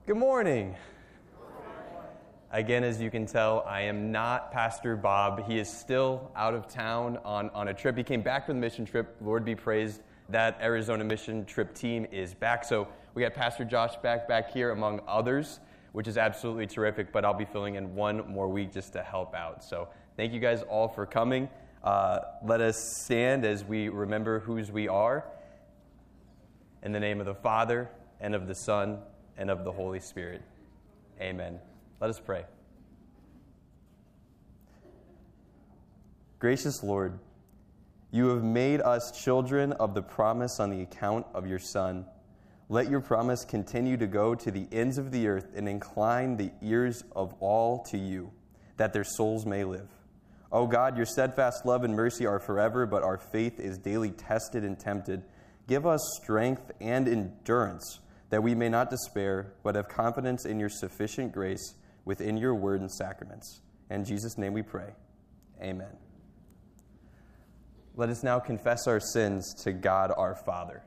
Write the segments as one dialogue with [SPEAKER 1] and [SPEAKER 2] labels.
[SPEAKER 1] Good morning. Again, as you can tell, I am not Pastor Bob. He is still out of town on a trip. He came back from the mission trip. Lord be praised, that Arizona mission trip team is back. So we got Pastor Josh back here among others, which is absolutely terrific, but I'll be filling in one more week just to help out. So thank you guys all for coming. Let us stand as we remember whose we are. In the name of the Father, and of the Son, and of the Holy Spirit. Amen. Let us pray. Gracious Lord, you have made us children of the promise on the account of your Son. Let your promise continue to go to the ends of the earth and incline the ears of all to you, that their souls may live. O God, your steadfast love and mercy are forever, but our faith is daily tested and tempted. Give us strength and endurance, that we may not despair, but have confidence in your sufficient grace within your word and sacraments. In Jesus' name we pray. Amen. Let us now confess our sins to God our Father.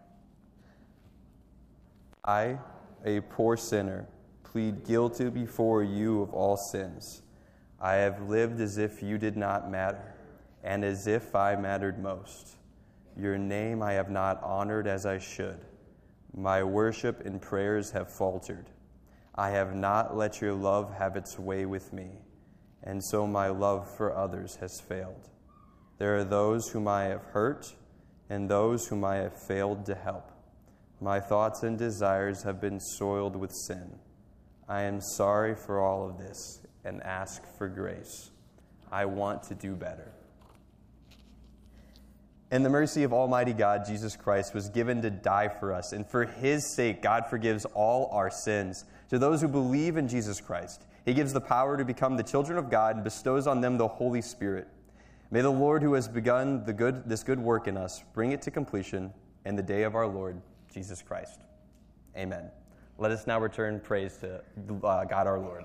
[SPEAKER 1] I, a poor sinner, plead guilty before you of all sins. I have lived as if you did not matter, and as if I mattered most. Your name I have not honored as I should. My worship and prayers have faltered. I have not let your love have its way with me, and so my love for others has failed. There are those whom I have hurt, and those whom I have failed to help. My thoughts and desires have been soiled with sin. I am sorry for all of this and ask for grace. I want to do better. And the mercy of Almighty God, Jesus Christ, was given to die for us. And for his sake, God forgives all our sins. To those who believe in Jesus Christ, he gives the power to become the children of God and bestows on them the Holy Spirit. May the Lord, who has begun this good work in us, bring it to completion in the day of our Lord, Jesus Christ. Amen. Let us now return praise to God our Lord.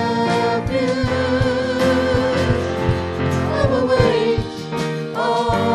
[SPEAKER 2] I will wait on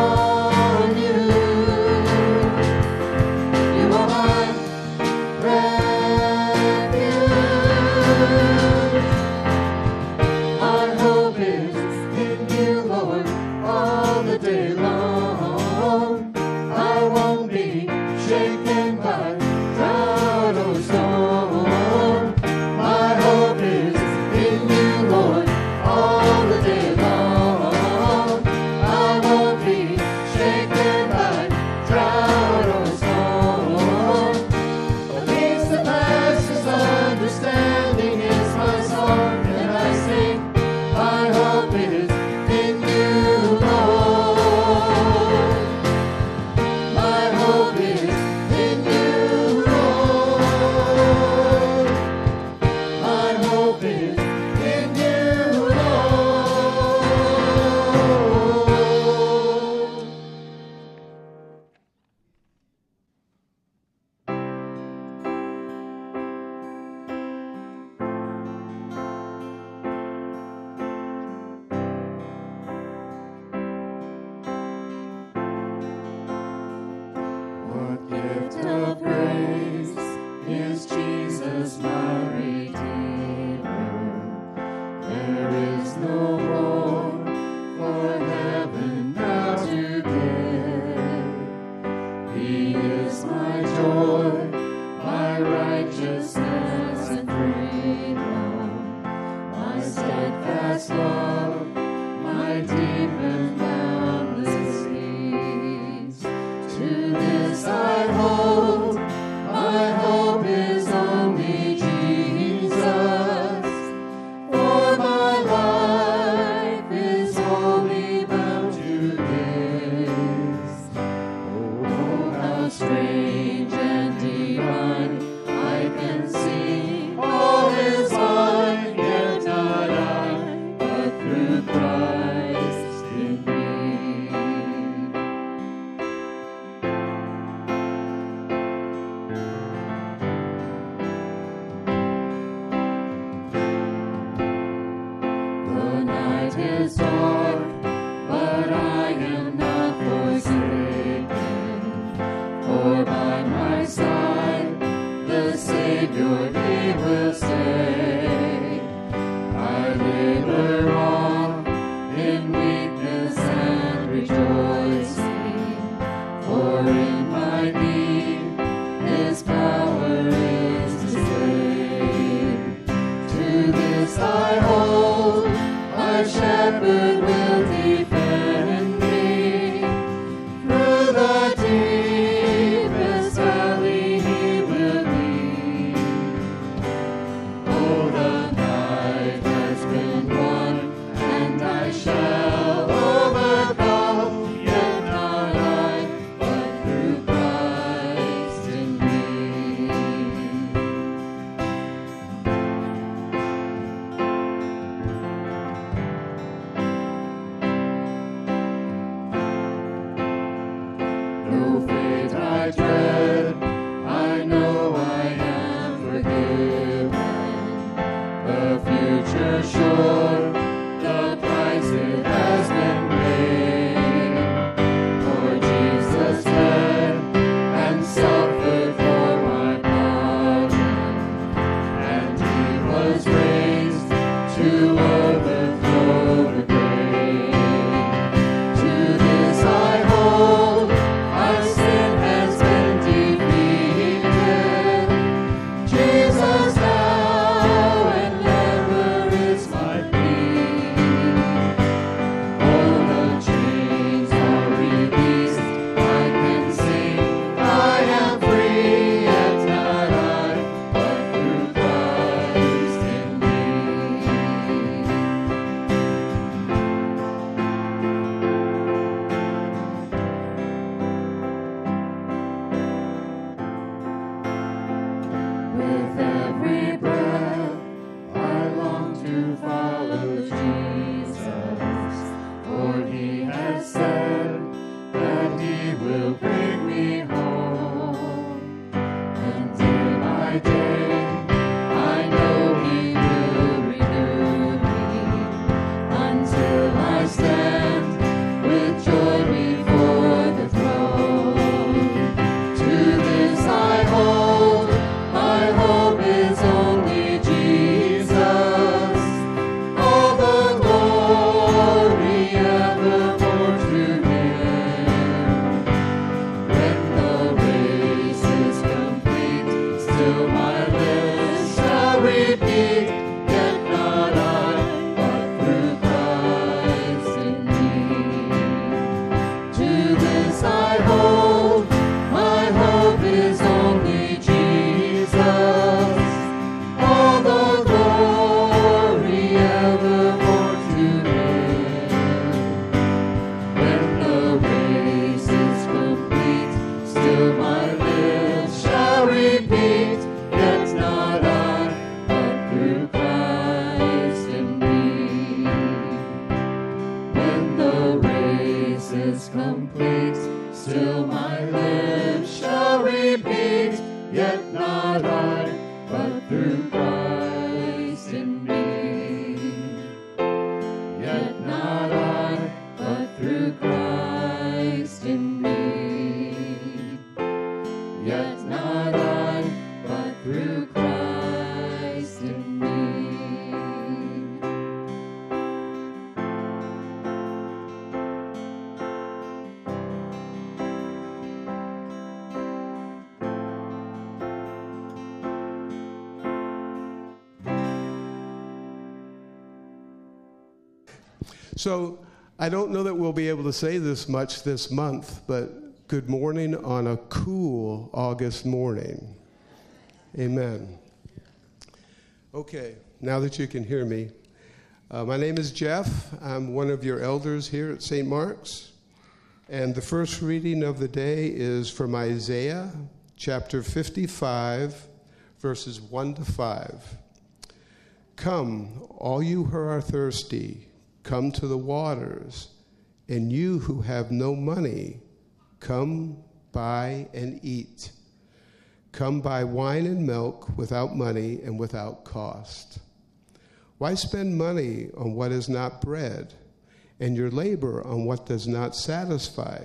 [SPEAKER 2] day long. I won't be shaken by drought or storm. My hope is in you, Lord, all the day long. I won't be shaken by drought or storm. The peace that passes understanding is my song, and I sing. My hope is in you, Lord. My hope is in you, Lord. My hope is in you, Lord. What gift of grace is Jesus my Redeemer? There is no more for heaven now to give. He is my joy, my righteousness and freedom, my steadfast love, my deep and boundless peace. To this I hold, my hope is only Jesus, for my life is wholly bound to His. Oh, how strange and divine, I can see all is mine, yet not I, but through Christ in me. The night is dark, but I am not forsaken, for by my side the Savior He will stay. I labor on in weakness and rejoicing, for in my need His power is to save. To this I hold, my shepherd will defend me. Through the deepest valley He will lead. Oh, the night has been won, and I shall overcome, yet not I, but through Christ in me. No fate I dread, I know I am forgiven. The future sure, the price it has been paid. For Jesus bled and suffered for my pardon, and He was raised to overthrow the grave. To this I hold, our sin has been defeated. Jesus now and ever is my peace. All the chains are released, I can sing, I am free, yet not I, but through Christ in me. With every breath, I long to follow Jesus, for He has said that He will bring me home. And day by day, I know He will renew me, until I stand with joy before the throne. To this I hold, my hope is only Jesus. All the glory evermore to Him. is complete. Still my lips shall repeat, yet not I, but through Christ in me. Yet not I, but through Christ in me. Yet not I, but through Christ in me.
[SPEAKER 3] So I don't know that we'll be able to say this much this month, but good morning on a cool August morning. Amen. Okay, now that you can hear me, my name is Jeff. I'm one of your elders here at St. Mark's. And the first reading of the day is from Isaiah chapter 55, verses 1 to 5. Come, all you who are thirsty, come to the waters, and you who have no money, come buy and eat. Come buy wine and milk without money and without cost. Why spend money on what is not bread, and your labor on what does not satisfy?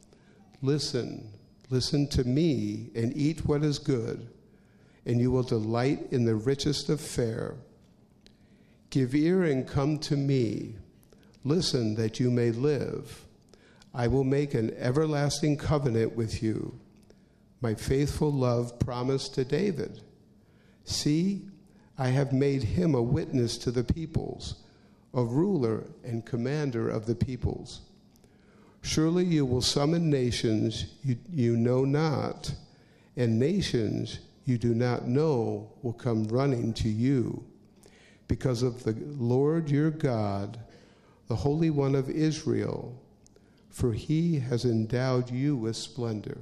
[SPEAKER 3] Listen to me, and eat what is good, and you will delight in the richest of fare. Give ear and come to me. Listen that you may live. I will make an everlasting covenant with you, my faithful love promised to David. See, I have made him a witness to the peoples, a ruler and commander of the peoples. Surely you will summon nations you know not, and nations you do not know will come running to you, because of the Lord your God, the Holy One of Israel, for he has endowed you with splendor.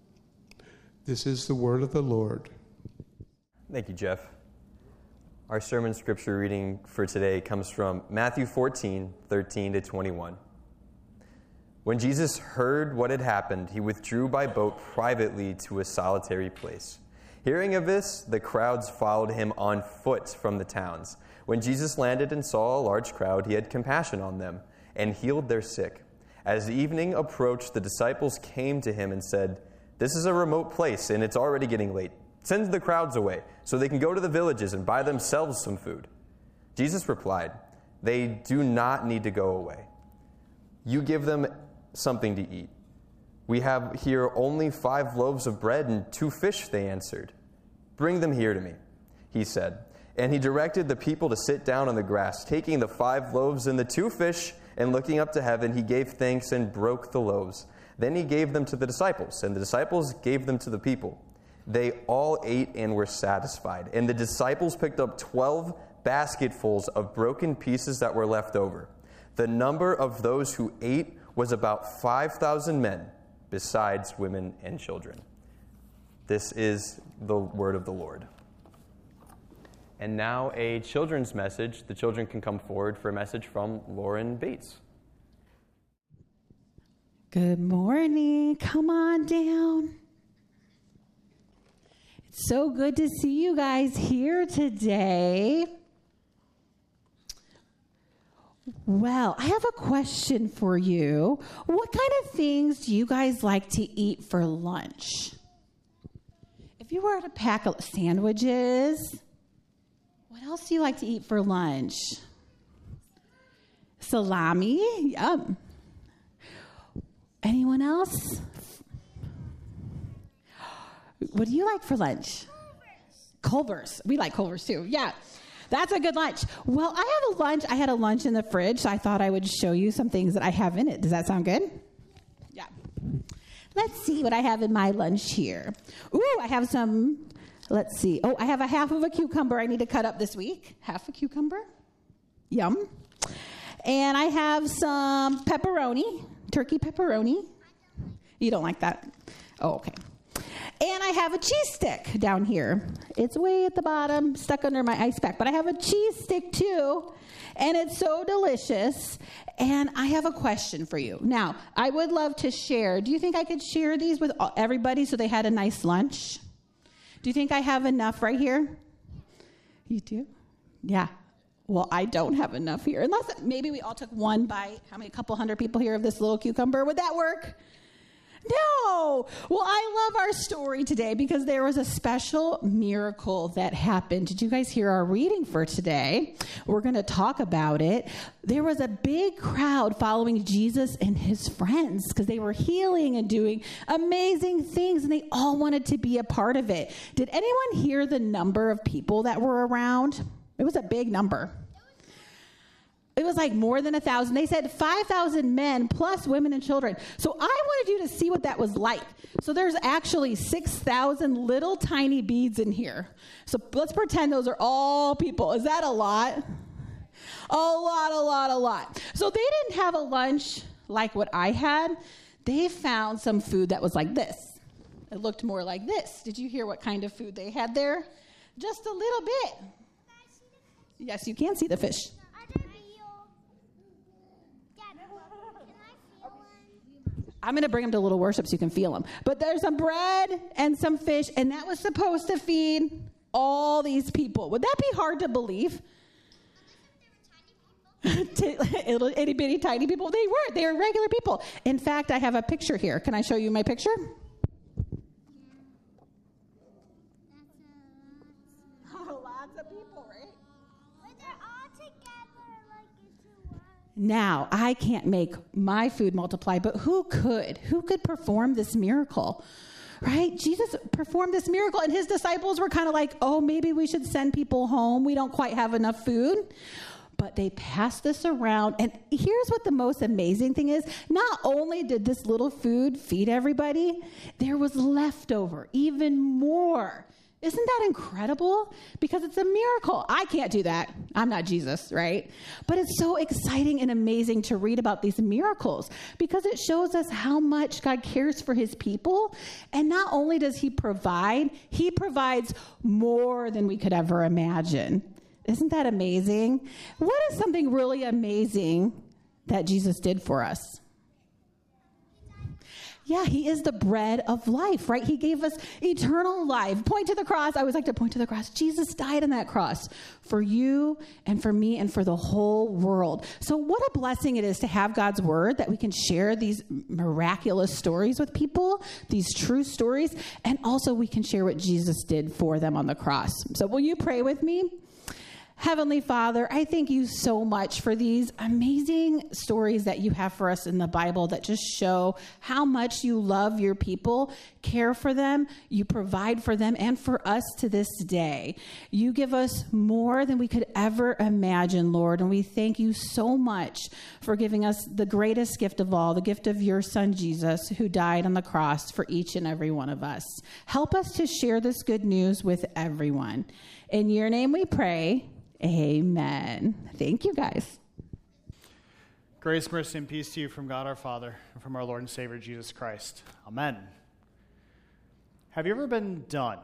[SPEAKER 3] This is the word of the Lord.
[SPEAKER 1] Thank you, Jeff. Our sermon scripture reading for today comes from Matthew 14, 13 to 21. When Jesus heard what had happened, he withdrew by boat privately to a solitary place. Hearing of this, the crowds followed him on foot from the towns. When Jesus landed and saw a large crowd, he had compassion on them and healed their sick. As evening approached, the disciples came to him and said, "This is a remote place, and it's already getting late. Send the crowds away so they can go to the villages and buy themselves some food." Jesus replied, "They do not need to go away. You give them something to eat." "We have here only 5 loaves of bread and 2 fish," they answered. "Bring them here to me," he said. And he directed the people to sit down on the grass. Taking the 5 loaves and the 2 fish, and looking up to heaven, he gave thanks and broke the loaves. Then he gave them to the disciples, and the disciples gave them to the people. They all ate and were satisfied. And the disciples picked up 12 basketfuls of broken pieces that were left over. The number of those who ate was about 5,000 men, besides women and children. This is the word of the Lord. And now a children's message. The children can come forward for a message from Lauren Bates.
[SPEAKER 4] Good morning. Come on down. It's so good to see you guys here today. Well, I have a question for you. What kind of things do you guys like to eat for lunch? If you were to pack sandwiches, what else do you like to eat for lunch? Salami? Yum. Anyone else? What do you like for lunch? Culver's. We like Culver's too. Yeah. That's a good lunch. Well, I had a lunch in the fridge, so I thought I would show you some things that I have in it. Does that sound good? Yeah. Let's see what I have in my lunch here. Ooh, I have some, let's see. Oh, I have a half of a cucumber I need to cut up this week. Half a cucumber. Yum. And I have some pepperoni, turkey pepperoni. You don't like that? Oh, okay. And I have a cheese stick down here. It's way at the bottom, stuck under my ice pack. But I have a cheese stick too, and it's so delicious. And I have a question for you. Now, I would love to share. Do you think I could share these with everybody so they had a nice lunch? Do you think I have enough right here? You do? Yeah. Well, I don't have enough here. Unless maybe we all took one bite. How many? A couple hundred people here of this little cucumber. Would that work? No. Well, I love our story today because there was a special miracle that happened. Did you guys hear our reading for today? We're going to talk about it. There was a big crowd following Jesus and his friends because they were healing and doing amazing things, and they all wanted to be a part of it. Did anyone hear the number of people that were around? It was a big number. It was like more than 1,000. They said 5,000 men plus women and children. So I wanted you to see what that was like. So there's actually 6,000 little tiny beads in here. So let's pretend those are all people. Is that a lot? A lot. So they didn't have a lunch like what I had. They found some food that was like this. It looked more like this. Did you hear what kind of food they had there? Just a little bit. Yes, you can see the fish. I'm going to bring them to Little Worship so you can feel them. But there's some bread and some fish, and that was supposed to feed all these people. Would that be hard to believe? Little itty bitty tiny people? They weren't. They were regular people. In fact, I have a picture here. Can I show you my picture? Lots of people, right?
[SPEAKER 2] But they're all together like into one.
[SPEAKER 4] Now, I can't make my food multiply, but who could? Who could perform this miracle? Right? Jesus performed this miracle, and his disciples were kind of like, oh, maybe we should send people home. We don't quite have enough food. But they passed this around, and here's what the most amazing thing is. Not only did this little food feed everybody, there was leftover, even more. Isn't that incredible? Because it's a miracle. I can't do that. I'm not Jesus, right? But it's so exciting and amazing to read about these miracles because it shows us how much God cares for his people. And not only does he provides more than we could ever imagine. Isn't that amazing? What is something really amazing that Jesus did for us? Yeah, he is the bread of life, right? He gave us eternal life. Point to the cross. I always like to point to the cross. Jesus died on that cross for you and for me and for the whole world. So what a blessing it is to have God's word, that we can share these miraculous stories with people, these true stories, and also we can share what Jesus did for them on the cross. So will you pray with me? Heavenly Father, I thank you so much for these amazing stories that you have for us in the Bible that just show how much you love your people, care for them, you provide for them, and for us to this day. You give us more than we could ever imagine, Lord, and we thank you so much for giving us the greatest gift of all, the gift of your Son, Jesus, who died on the cross for each and every one of us. Help us to share this good news with everyone. In your name we pray. Amen. Thank you, guys.
[SPEAKER 5] Grace, mercy, and peace to you from God our Father and from our Lord and Savior Jesus Christ. Amen. Have you ever been done?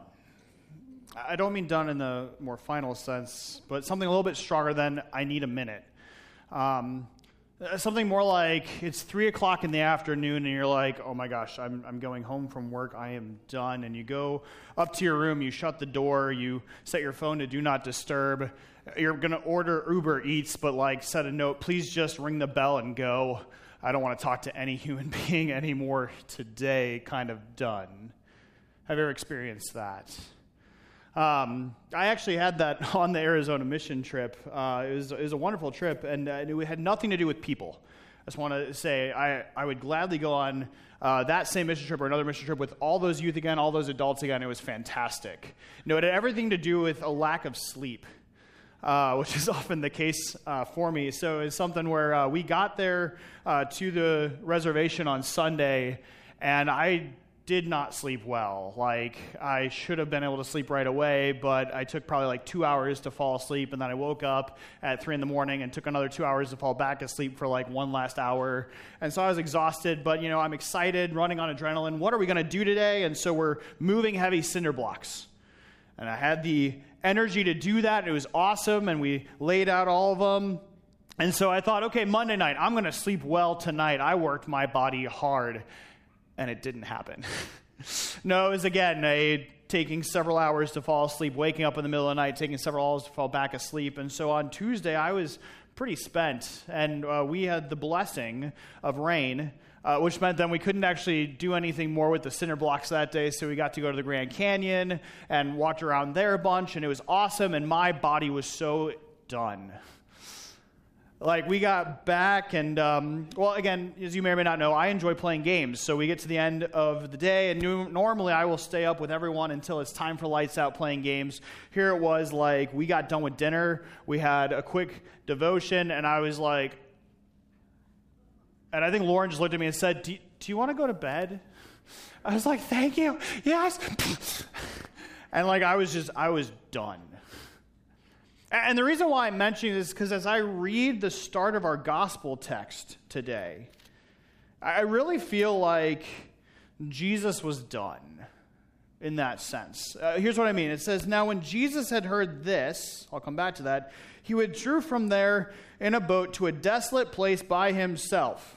[SPEAKER 5] I don't mean done in the more final sense, but something a little bit stronger than I need a minute. Something more like it's 3 o'clock in the afternoon and you're like, oh my gosh, I'm going home from work, I am done. And you go up to your room, you shut the door, you set your phone to do not disturb. You're going to order Uber Eats, but set a note, please just ring the bell and go. I don't want to talk to any human being anymore today, kind of done. Have you ever experienced that? I actually had that on the Arizona mission trip. It was a wonderful trip, and it had nothing to do with people. I just want to say I would gladly go on that same mission trip or another mission trip with all those youth again, all those adults again. It was fantastic. It had everything to do with a lack of sleep, which is often the case for me. So it's something where we got there to the reservation on Sunday, and I did not sleep well. Like, I should have been able to sleep right away, but I took probably like 2 hours to fall asleep, and then I woke up at 3 a.m. and took another 2 hours to fall back asleep for like one last hour. And so I was exhausted, but, I'm excited, running on adrenaline. What are we going to do today? And so we're moving heavy cinder blocks. And I had the energy to do that. It was awesome, and we laid out all of them. And so I thought, okay, Monday night, I'm going to sleep well tonight. I worked my body hard, and it didn't happen. No, it was, again, taking several hours to fall asleep, waking up in the middle of the night, taking several hours to fall back asleep. And so on Tuesday, I was pretty spent, and we had the blessing of rain, which meant then we couldn't actually do anything more with the cinder blocks that day, so we got to go to the Grand Canyon and walked around there a bunch, and it was awesome, and my body was so done. Like, we got back, and, again, as you may or may not know, I enjoy playing games. So we get to the end of the day, and normally I will stay up with everyone until it's time for lights out playing games. Here it was, like, we got done with dinner, we had a quick devotion, and I was like, and I think Lauren just looked at me and said, do you want to go to bed? I was like, thank you, yes. And, like, I was done. And the reason why I'm mentioning this is because as I read the start of our gospel text today, I really feel like Jesus was done in that sense. Here's what I mean. It says, now when Jesus had heard this, I'll come back to that, he withdrew from there in a boat to a desolate place by himself.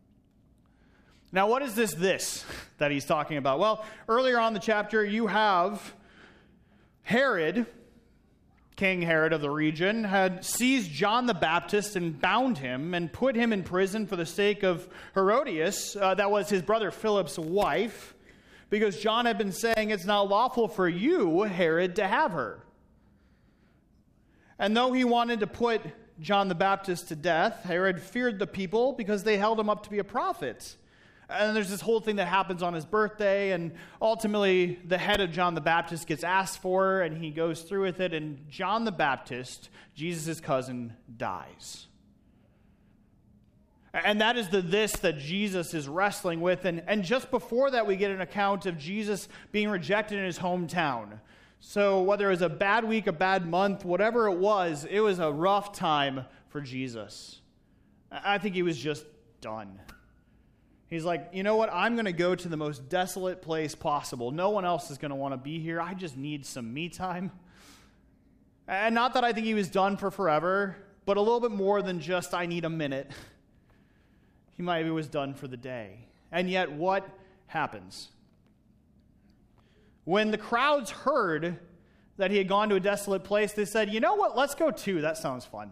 [SPEAKER 5] Now, what is this that he's talking about? Well, earlier on in the chapter, you have Herod, King Herod of the region, had seized John the Baptist and bound him and put him in prison for the sake of Herodias, that was his brother Philip's wife, because John had been saying, it's not lawful for you, Herod, to have her. And though he wanted to put John the Baptist to death, Herod feared the people because they held him up to be a prophet. And there's this whole thing that happens on his birthday, and ultimately the head of John the Baptist gets asked for, and he goes through with it, and John the Baptist, Jesus' cousin, dies. And that is this that Jesus is wrestling with. And just before that, we get an account of Jesus being rejected in his hometown. So whether it was a bad week, a bad month, whatever it was a rough time for Jesus. I think he was just done. He's like, you know what? I'm going to go to the most desolate place possible. No one else is going to want to be here. I just need some me time. And not that I think he was done for forever, but a little bit more than just I need a minute. He maybe was done for the day. And yet what happens? When the crowds heard that he had gone to a desolate place, they said, you know what? Let's go too. That sounds fun.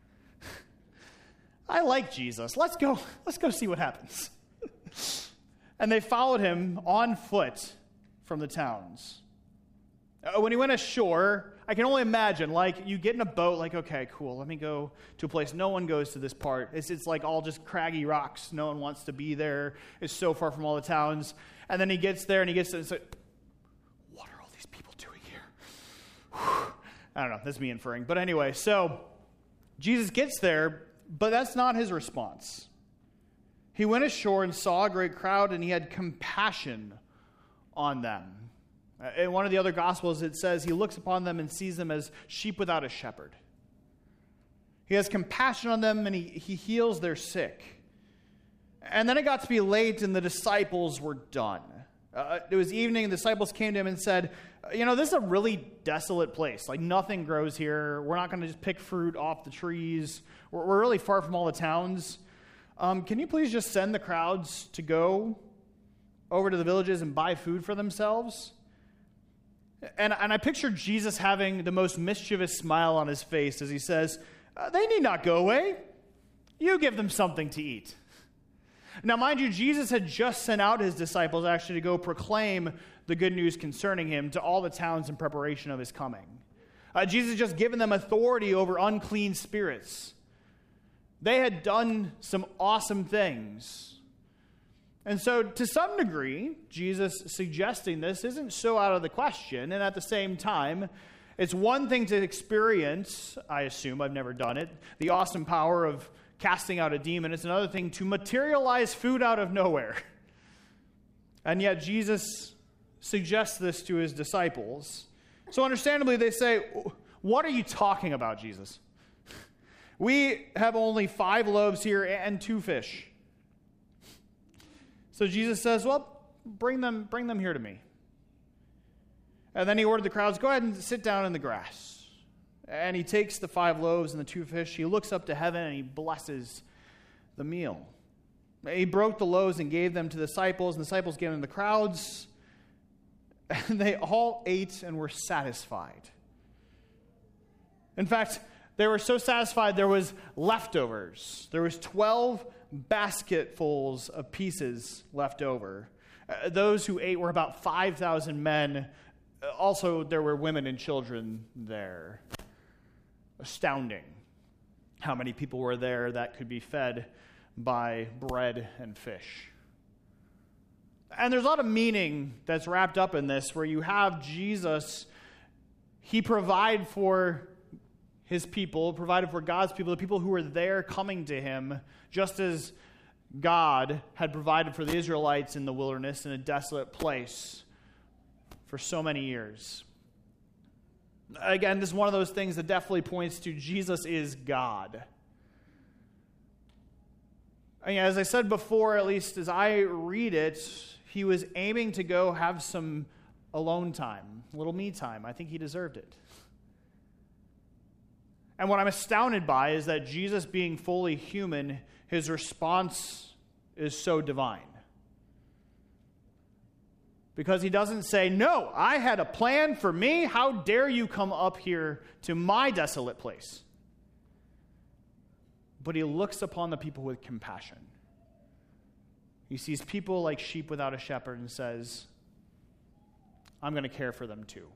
[SPEAKER 5] I like Jesus. Let's go see what happens. And they followed him on foot from the towns. When he went ashore, I can only imagine, like, you get in a boat, like, okay, cool, let me go to a place. No one goes to this part. It's like all just craggy rocks. No one wants to be there. It's so far from all the towns. And then he gets there, and it's like, what are all these people doing here? Whew. I don't know. That's me inferring. But anyway, so Jesus gets there, but that's not his response. He went ashore and saw a great crowd, and he had compassion on them. In one of the other Gospels, it says he looks upon them and sees them as sheep without a shepherd. He has compassion on them, and he heals their sick. And then it got to be late, and the disciples were done. It was evening, and the disciples came to him and said, this is a really desolate place. Like, nothing grows here. We're not going to just pick fruit off the trees. We're really far from all the towns. Can you please just send the crowds to go over to the villages and buy food for themselves? And I picture Jesus having the most mischievous smile on his face as he says, they need not go away. You give them something to eat. Now, mind you, Jesus had just sent out his disciples actually to go proclaim the good news concerning him to all the towns in preparation of his coming. Jesus had just given them authority over unclean spirits. They had done some awesome things. And so, to some degree, Jesus suggesting this isn't so out of the question. And at the same time, it's one thing to experience, I assume, I've never done it, the awesome power of casting out a demon. It's another thing to materialize food out of nowhere. And yet Jesus suggests this to his disciples. So understandably, they say, "What are you talking about, Jesus? We have only 5 loaves here and 2 fish." So Jesus says, "Well, bring them here to me." And then he ordered the crowds, "Go ahead and sit down in the grass." And he takes the 5 loaves and the 2 fish. He looks up to heaven and he blesses the meal. He broke the loaves and gave them to the disciples, and the disciples gave them to the crowds. And they all ate and were satisfied. In fact, they were so satisfied there was leftovers. There was 12 basketfuls of pieces left over. Those who ate were about 5,000 men. Also, there were women and children there. Astounding how many people were there that could be fed by bread and fish. And there's a lot of meaning that's wrapped up in this, where you have Jesus, he provided for his people, provided for God's people, the people who were there coming to him, just as God had provided for the Israelites in the wilderness in a desolate place for so many years. Again, this is one of those things that definitely points to Jesus is God. And as I said before, at least as I read it, he was aiming to go have some alone time, a little me time. I think he deserved it. And what I'm astounded by is that Jesus, being fully human, his response is so divine. Because he doesn't say, "No, I had a plan for me. How dare you come up here to my desolate place?" But he looks upon the people with compassion. He sees people like sheep without a shepherd and says, "I'm going to care for them too."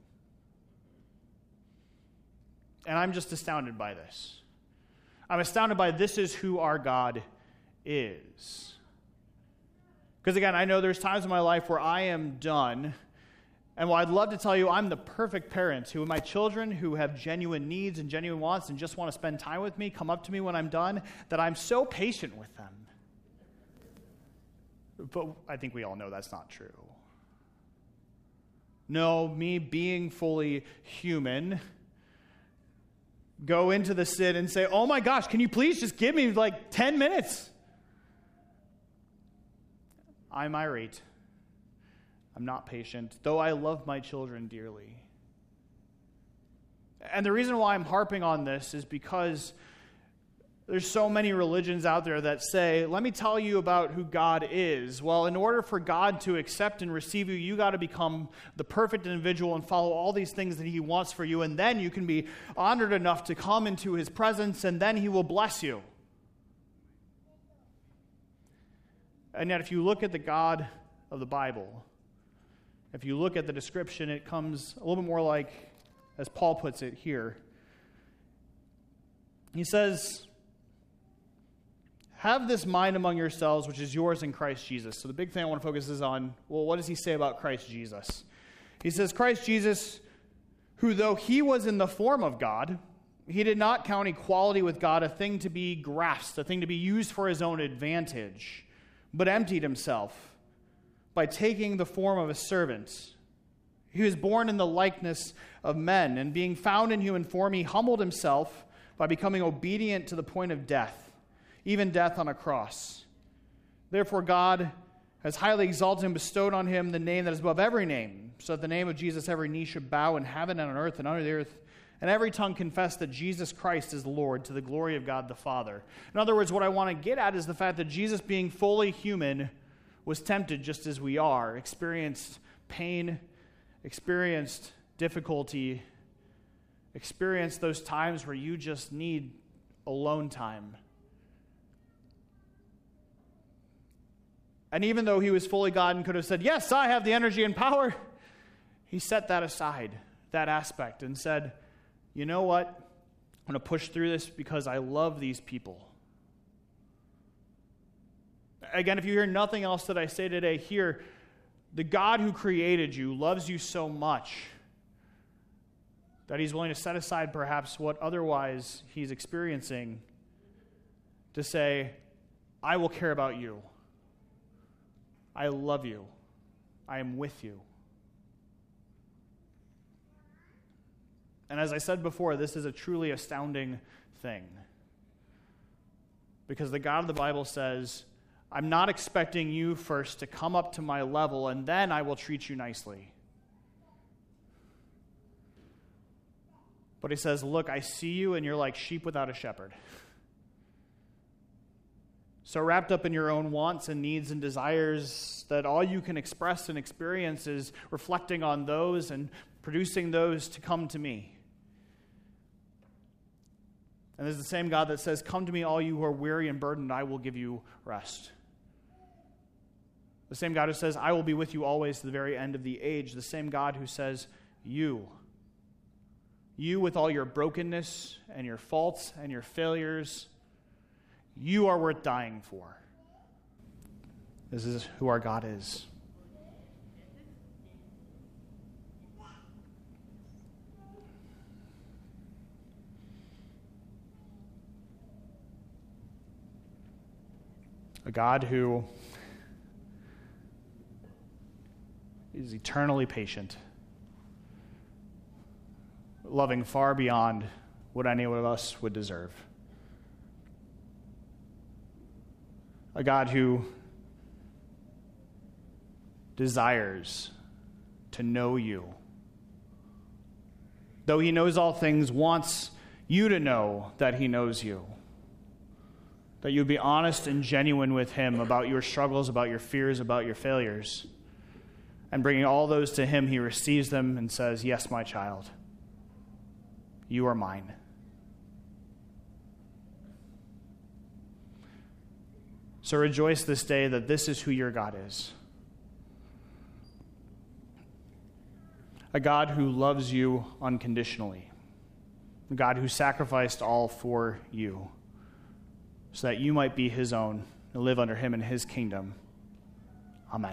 [SPEAKER 5] And I'm just astounded by this. I'm astounded by this is who our God is. Because again, I know there's times in my life where I am done. And while I'd love to tell you I'm the perfect parent who my children who have genuine needs and genuine wants and just want to spend time with me come up to me when I'm done, that I'm so patient with them. But I think we all know that's not true. No, me being fully human, go into the sit and say, "Oh my gosh, can you please just give me like 10 minutes? I'm irate. I'm not patient, though I love my children dearly. And the reason why I'm harping on this is because there's so many religions out there that say, "Let me tell you about who God is." Well, in order for God to accept and receive you, you got to become the perfect individual and follow all these things that he wants for you, and then you can be honored enough to come into his presence, and then he will bless you. And yet, if you look at the God of the Bible, if you look at the description, it comes a little bit more like, as Paul puts it here. He says, "Have this mind among yourselves, which is yours in Christ Jesus." So the big thing I want to focus is on, well, what does he say about Christ Jesus? He says, "Christ Jesus, who though he was in the form of God, he did not count equality with God a thing to be grasped, a thing to be used for his own advantage, but emptied himself by taking the form of a servant. He was born in the likeness of men, and being found in human form, he humbled himself by becoming obedient to the point of death, even death on a cross. Therefore God has highly exalted and bestowed on him the name that is above every name, so that the name of Jesus every knee should bow in heaven and on earth and under the earth, and every tongue confess that Jesus Christ is Lord, to the glory of God the Father." In other words, what I want to get at is the fact that Jesus, being fully human, was tempted just as we are, experienced pain, experienced difficulty, experienced those times where you just need alone time. And even though he was fully God and could have said, "Yes, I have the energy and power," he set that aside, that aspect, and said, "You know what? I'm going to push through this because I love these people." Again, if you hear nothing else that I say today, hear the God who created you loves you so much that he's willing to set aside perhaps what otherwise he's experiencing to say, "I will care about you. I love you. I am with you. And as I said before, this is a truly astounding thing. Because the God of the Bible says, I'm not expecting you first to come up to my level, and then I will treat you nicely. But he says, look, I see you, and you're like sheep without a shepherd. So wrapped up in your own wants and needs and desires that all you can express and experience is reflecting on those and producing those to come to me. And there's the same God that says, come to me all you who are weary and burdened, I will give you rest. The same God who says, I will be with you always to the very end of the age. The same God who says, you with all your brokenness and your faults and your failures, you are worth dying for. This is who our God is. A God who is eternally patient, loving far beyond what any of us would deserve. A God who desires to know you. Though he knows all things, wants you to know that he knows you. That you'd be honest and genuine with him about your struggles, about your fears, about your failures. And bringing all those to him, he receives them and says, yes, my child, you are mine. So rejoice this day that this is who your God is. A God who loves you unconditionally. A God who sacrificed all for you so that you might be his own and live under him in his kingdom. Amen.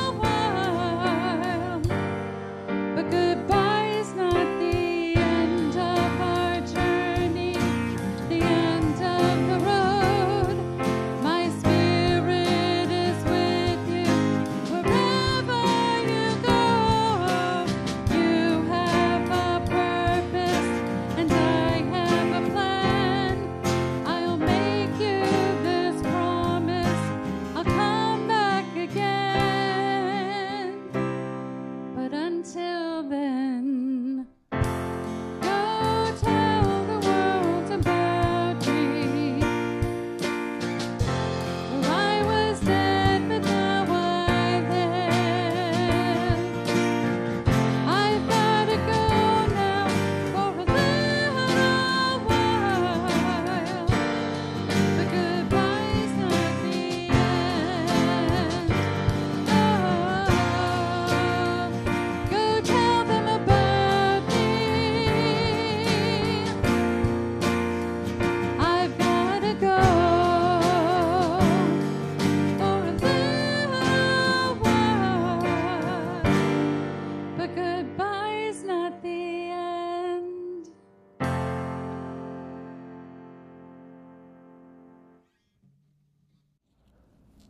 [SPEAKER 2] Goodbye is not the end.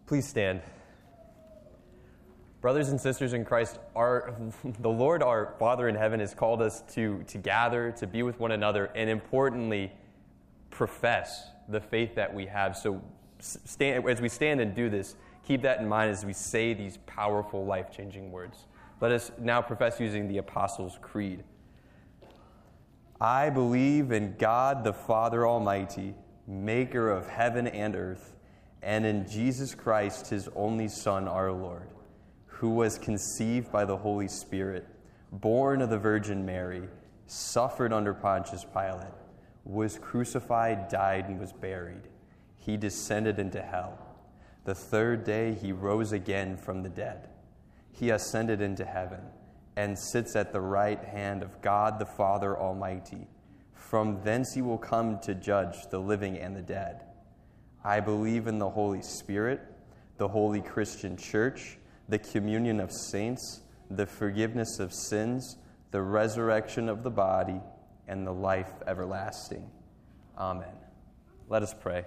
[SPEAKER 1] Please stand. Brothers and sisters in Christ, the Lord, our Father in heaven, has called us to gather, to be with one another, and importantly, profess the faith that we have. So as we stand and do this, keep that in mind as we say these powerful, life-changing words. Let us now profess using the Apostles' Creed. I believe in God the Father Almighty, maker of heaven and earth, and in Jesus Christ, his only Son, our Lord, who was conceived by the Holy Spirit, born of the Virgin Mary, suffered under Pontius Pilate, was crucified, died, and was buried. He descended into hell. The third day he rose again from the dead. He ascended into heaven and sits at the right hand of God the Father Almighty. From thence he will come to judge the living and the dead. I believe in the Holy Spirit, the holy Christian church, the communion of saints, the forgiveness of sins, the resurrection of the body, and the life everlasting. Amen. Let us pray.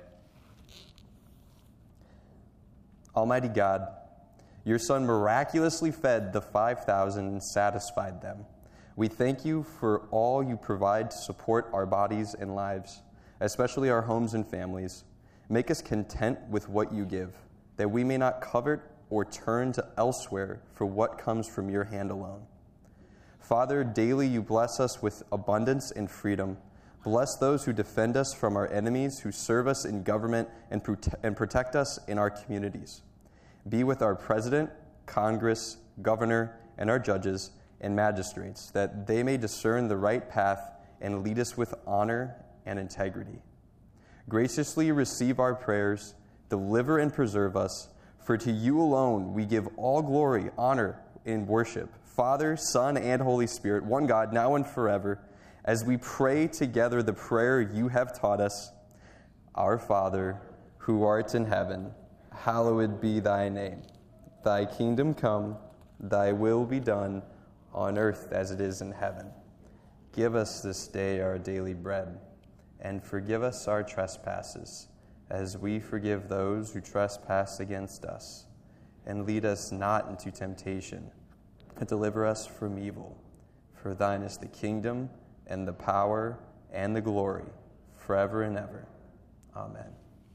[SPEAKER 1] Almighty God, your Son miraculously fed the 5,000 and satisfied them. We thank you for all you provide to support our bodies and lives, especially our homes and families. Make us content with what you give, that we may not covet or turn to elsewhere for what comes from your hand alone. Father, daily you bless us with abundance and freedom. Bless those who defend us from our enemies, who serve us in government and protect us in our communities. Be with our president, Congress, governor, and our judges and magistrates, that they may discern the right path and lead us with honor and integrity. Graciously receive our prayers, deliver and preserve us, for to you alone we give all glory, honor, and worship, Father, Son, and Holy Spirit, one God, now and forever, as we pray together the prayer you have taught us. Our Father, who art in heaven, hallowed be thy name. Thy kingdom come, thy will be done, on earth as it is in heaven. Give us this day our daily bread, and forgive us our trespasses, as we forgive those who trespass against us. And lead us not into temptation, but deliver us from evil. For thine is the kingdom, and the power, and the glory, forever and ever. Amen.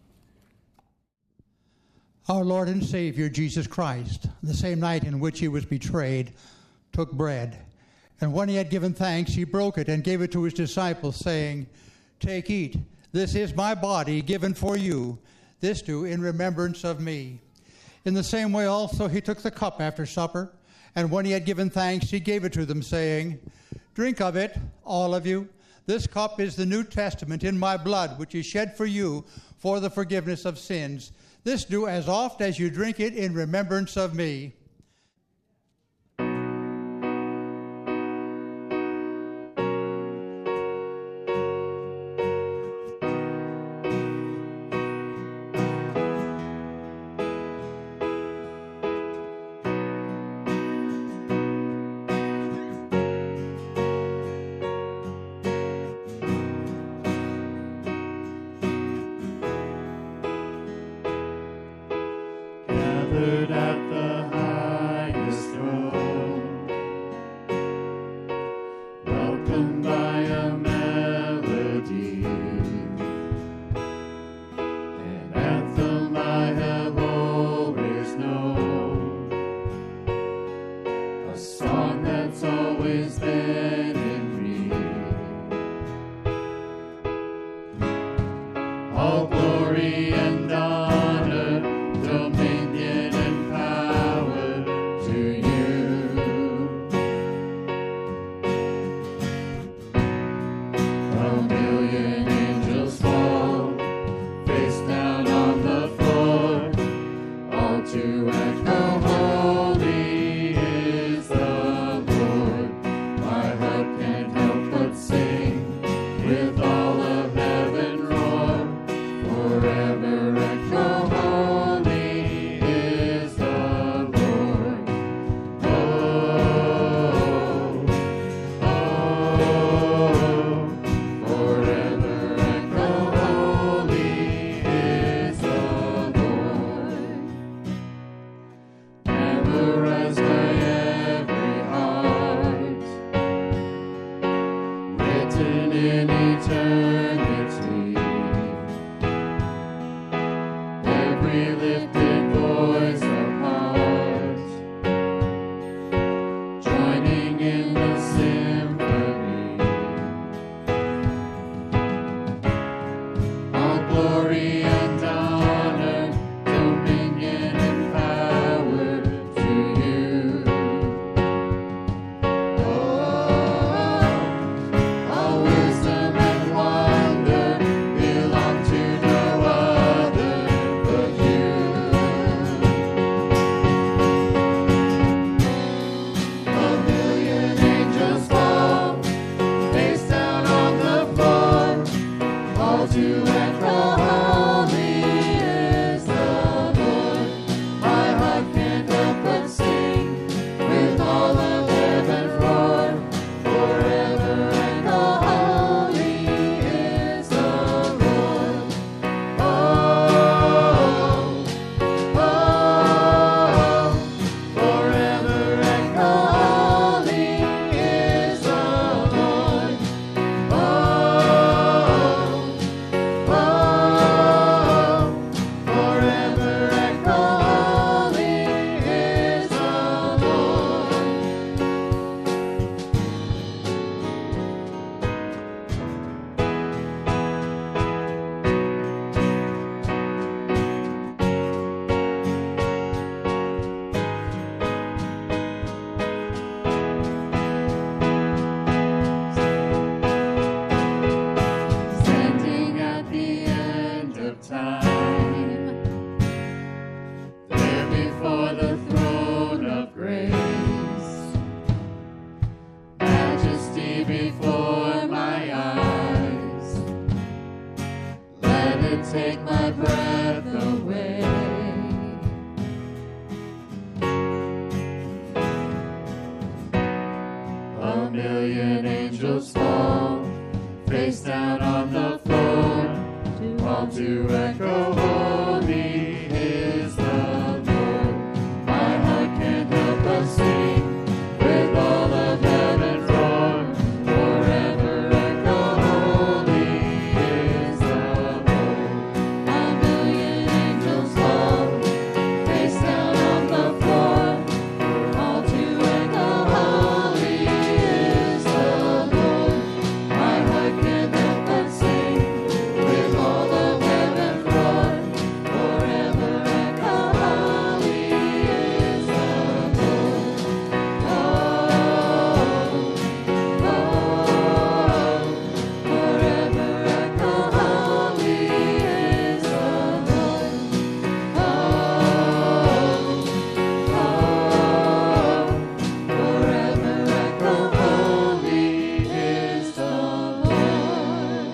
[SPEAKER 6] Our Lord and Savior, Jesus Christ, the same night in which he was betrayed, took bread. And when he had given thanks, he broke it and gave it to his disciples, saying, Take, eat. This is my body given for you. This do in remembrance of me. In the same way also he took the cup after supper, and when he had given thanks, he gave it to them, saying, Drink of it, all of you. This cup is the New Testament in my blood, which is shed for you for the forgiveness of sins. This do as oft as you drink it in remembrance of me.
[SPEAKER 2] Gathered at the highest throne, welcomed by a melody, an anthem I have always known, a song that's always been in me. All glory and honor, dominion and power to you. A million angels fall, face down on the floor, all to echo, holy is the Lord. My heart take my breath away. A million angels fall, face down on the floor, all to echo, holy is the Lord. My heart can't help but sing, with all of heaven roar, forever echo, holy is the Lord. A million angels fall, face down on the floor, all to echo, holy is the Lord. My heart can't help but sing, with all of heaven roar, forever echo, holy is the Lord. Oh, oh, forever echo, holy is the Lord. Oh, forever echo, holy is the Lord.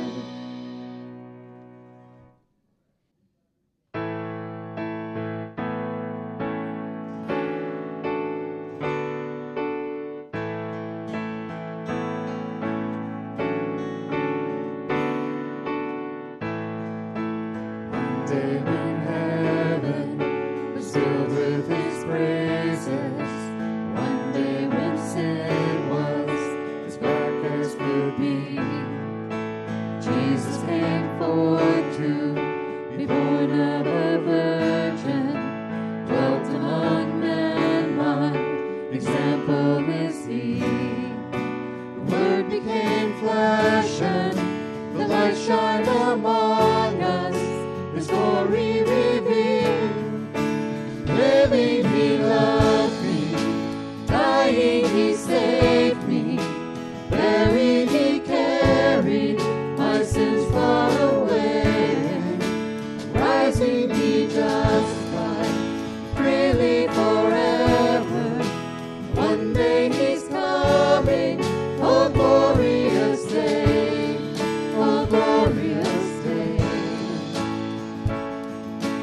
[SPEAKER 2] One day when heaven was filled with His praises, one day when sin was as black as could be, Jesus came forth to be born of a virgin, dwelt among men, my example is He. The Word became flesh and the light shined among us, His glory revealed. Living He loved me, dying He saved me, buried He carried my sins far away, rising He justified freely forever. One day He's coming, oh glorious day, oh glorious day.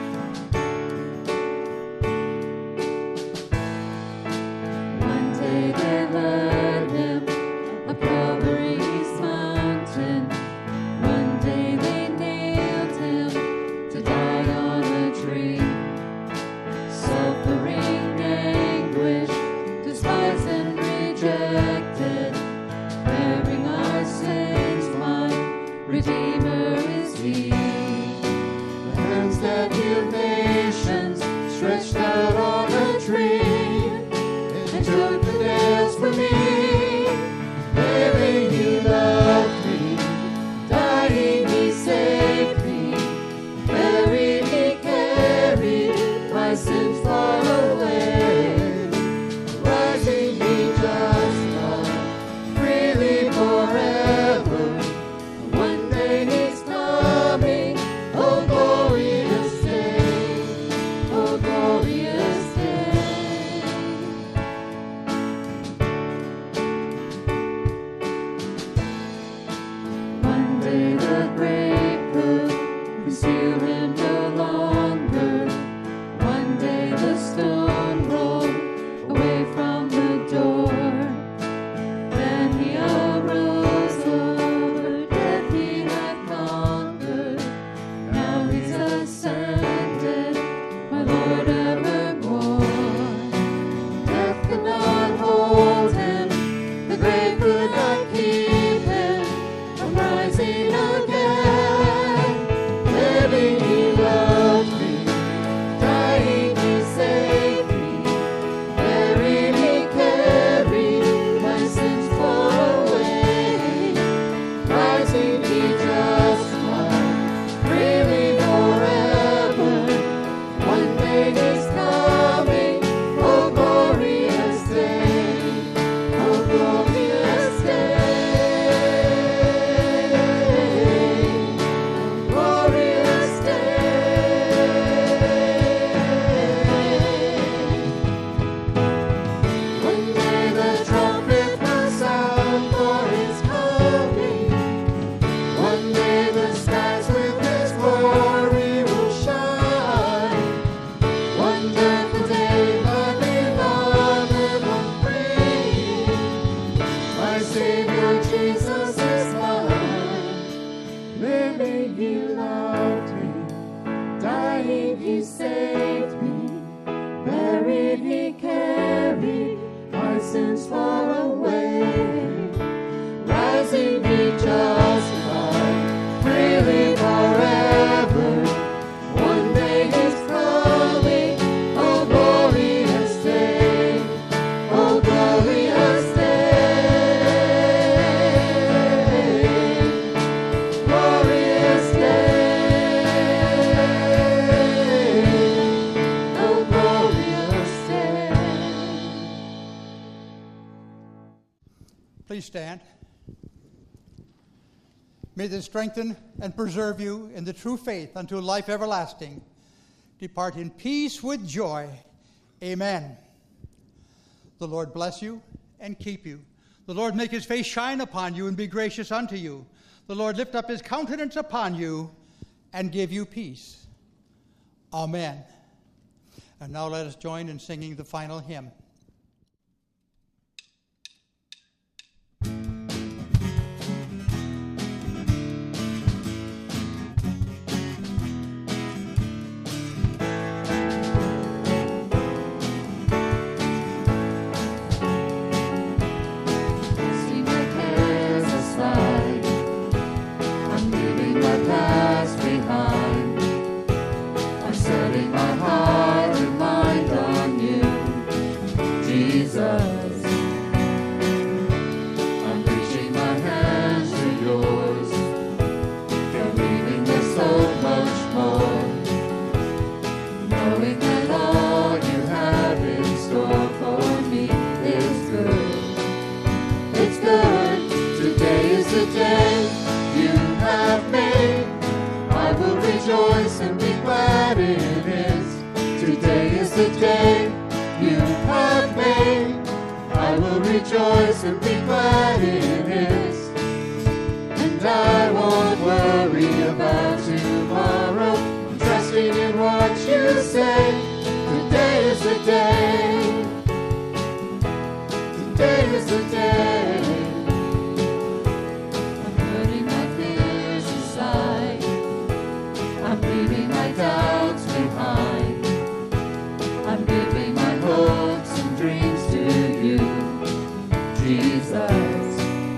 [SPEAKER 2] One day is far away. Rising, be justified, freely forever. One day is coming, oh glorious day, oh glorious day, glorious day, oh glorious day.
[SPEAKER 6] Please stand. May this strengthen and preserve you in the true faith unto life everlasting. Depart in peace with joy. Amen. The Lord bless you and keep you. The Lord make his face shine upon you and be gracious unto you. The Lord lift up his countenance upon you and give you peace. Amen. And now let us join in singing the final hymn.
[SPEAKER 2] Casting my cares aside, I'm leaving my past behind. I'm setting my heart and mind on you, Jesus. I'm reaching my hands to yours, believing there's so much more, knowing that all you have in store for me is good. It's good. Today is the day you have made. I will rejoice and be glad in it. Today is the day you have made. I will rejoice and be glad in it. And I won't worry about tomorrow. I'm trusting in what you say. Today is the day. Today is the day. I'm putting my fears aside. I'm leaving my doubts behind. I'm giving my hopes and dreams to you, Jesus.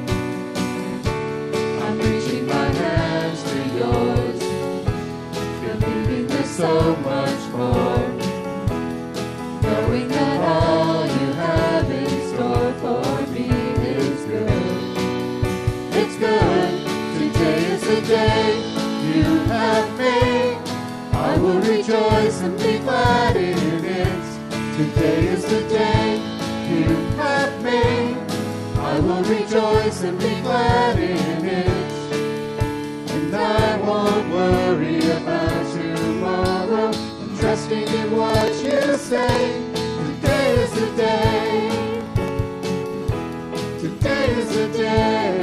[SPEAKER 2] I'm reaching my hands to yours, believing there's so much more, knowing that all you have in store for me is good. It's good. Today is the day you have made. I will rejoice and be glad in it. Today is the day you have made. I will rejoice and be glad in it. And I won't worry about tomorrow. I'm trusting in what you say. Today is the day. Today is the day.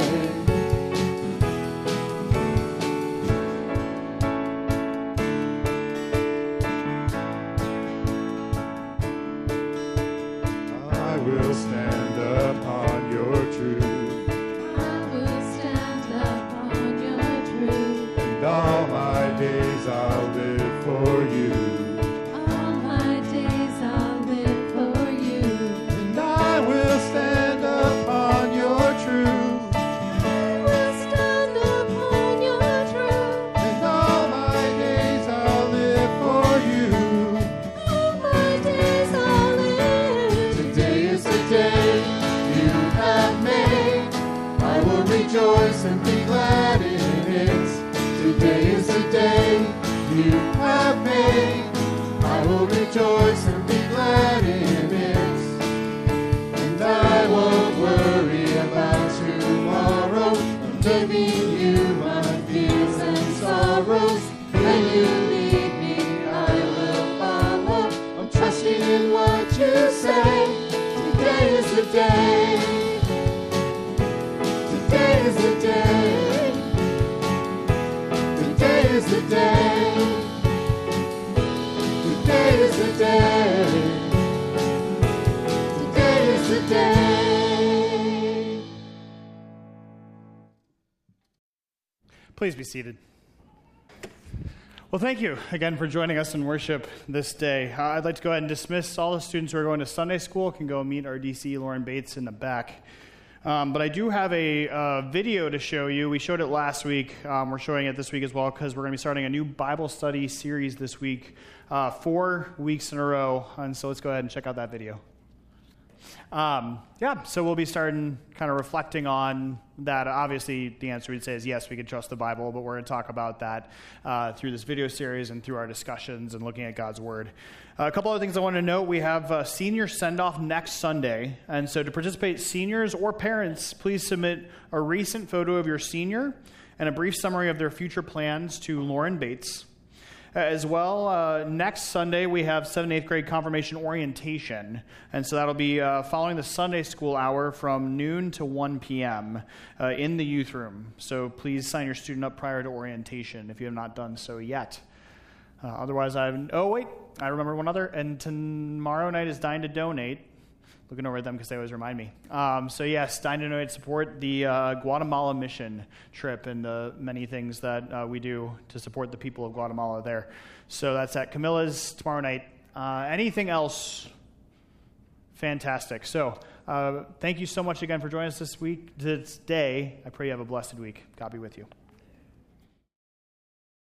[SPEAKER 7] I will stand upon your truth,
[SPEAKER 2] I will stand upon your truth.
[SPEAKER 7] and all my days I'll live for you.
[SPEAKER 2] All my days I'll live for you.
[SPEAKER 7] And I will stand upon your truth,
[SPEAKER 2] I will stand upon your truth.
[SPEAKER 7] and all my days I'll live for you.
[SPEAKER 2] All my days I'll live.
[SPEAKER 8] Today is the day you have made. I will rejoice and be glad in it. Today is the day you have made. I will rejoice and be glad in it. And I won't worry about tomorrow. I'm giving you my fears and sorrows. When you lead me, I will follow. I'm trusting in what you say. Today is the day. Today is the day. Today is the day. Today is the day. Today is the day.
[SPEAKER 5] Please be seated. Well, thank you again for joining us in worship this day. I'd like to go ahead and dismiss all the students who are going to Sunday school. Can go meet our DC, Lauren Bates, in the back. But I do have a video to show you. We showed it last week. We're showing it this week as well because we're going to be starting a new Bible study series this week, 4 weeks in a row. And so let's go ahead and check out that video. So we'll be starting kind of reflecting on that. Obviously, the answer we'd say is yes, we can trust the Bible, but we're going to talk about that through this video series and through our discussions and looking at God's Word. A couple other things I want to note. We have senior send-off next Sunday, and so to participate, seniors or parents, please submit a recent photo of your senior and a brief summary of their future plans to Lauren Bates. As well, next Sunday, we have 7th and 8th grade confirmation orientation. And so that'll be following the Sunday school hour from noon to 1 p.m. In the youth room. So please sign your student up prior to orientation if you have not done so yet. Otherwise, I remember one other. And tomorrow night is Dine to Donate. Looking over at them because they always remind me. So yes, Dine to Donate, support the Guatemala mission trip and the many things that we do to support the people of Guatemala there. So that's at Camilla's tomorrow night. Anything else? Fantastic. So thank you so much again for joining us this day. I pray you have a blessed week. God be with you.